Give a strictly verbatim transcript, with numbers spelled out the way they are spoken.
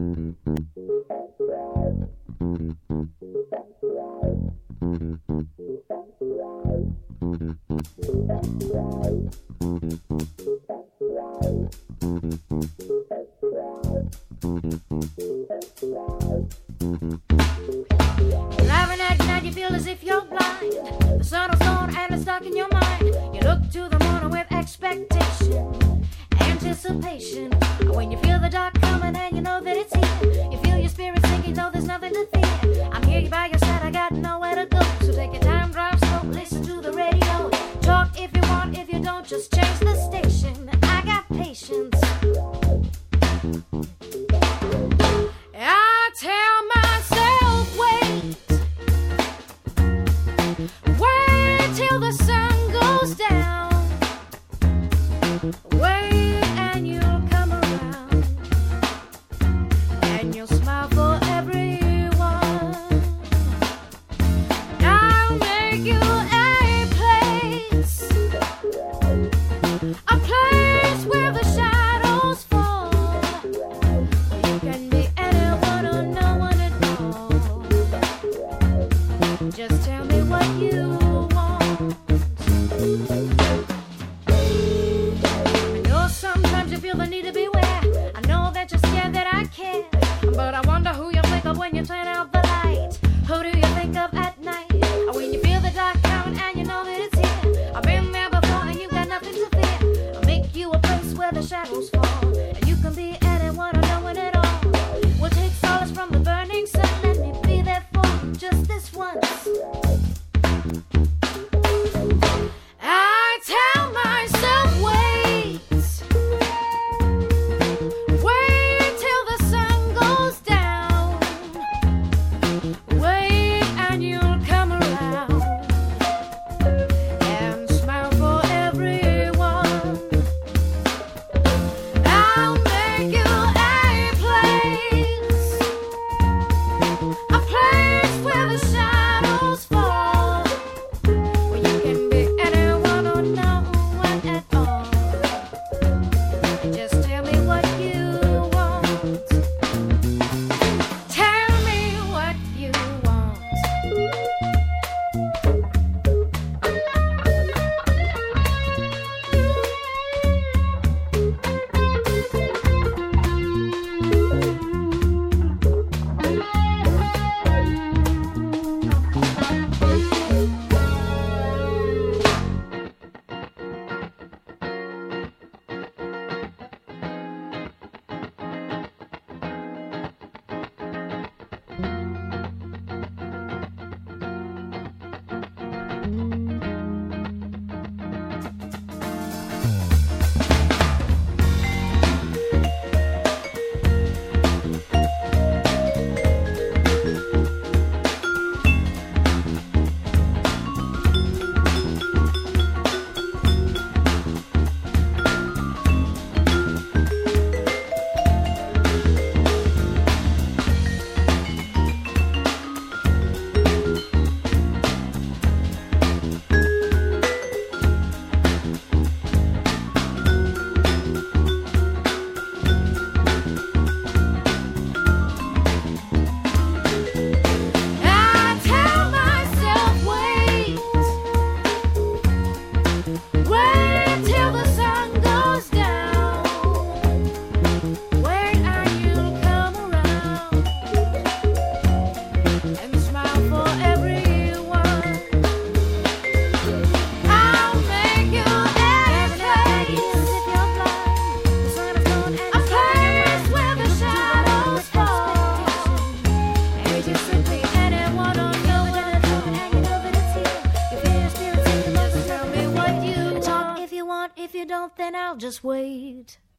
Driving at night, you feel as if you're blind. The sun is gone and it's stuck in your mind. You look to the morning with expectation, anticipation. When you feel the dark coming and you know that it's here, you feel your spirit sinking, though there's nothing to fear. I'm here by your side, I got nowhere to go. So take your time, drive slow, listen to the radio. Talk if you want, if you don't, just change the station. I got patience. I tell myself, wait, wait till the sun goes down. Wait and you'll come around, and you'll smile for everyone. I'll make you a place, a place where the shadows fall. You can be anyone or no one at all. Just tell me what you want. I know sometimes you feel the need to beware. I know that you're scared that I care, but I wonder who you think of when you turn out the light. Who do you think of at night? Or when you feel the dark coming and you know that it's here. I've been there before and you got nothing to fear. I'll make you a place where the shadows fall, and you can be anyone or no one at all. We'll take solace from the burning sun. Let me be there for you just this once. I tell myself, wait, wait till the sun goes down. Wait and you'll come around, and smile for everyone. I'll make you a place, a place where the shadows fall, where you can be anyone or no one at all. Just tell me what you want. Tell me what you want. I tell myself, wait, wait till the sun goes down. Wait and you'll come around, and smile for everyone. I'll make you a place, if you're blind, the sun is gone and a place where the shadows fall. And you simply anyone or no one at all, and you know that it's here. You feel your spirit singing, just tell me what you want. Talk if you want, if you don't, then I'll just wait.